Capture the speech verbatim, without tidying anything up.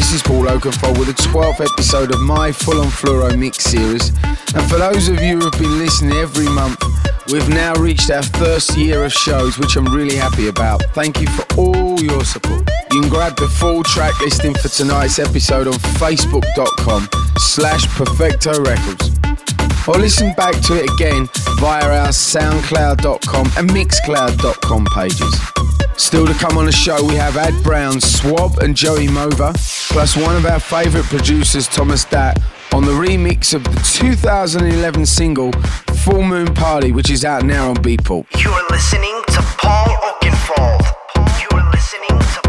this is Paul Oakenfold with the twelfth episode of my Full On Fluoro Mix series. And for those of you who have been listening every month, we've now reached our first year of shows, which I'm really happy about. Thank you for all your support. You can grab the full track listing for tonight's episode on facebook.com slash Perfecto Records. Or listen back to it again via our soundcloud dot com and mixcloud dot com pages. Still to come on the show, we have Ad Brown, Swab and Joey Mova, plus one of our favourite producers, Thomas Datt, on the remix of the two thousand eleven single Full Moon Party, which is out now on Beatport. You're listening to Paul Oakenfold. You're listening to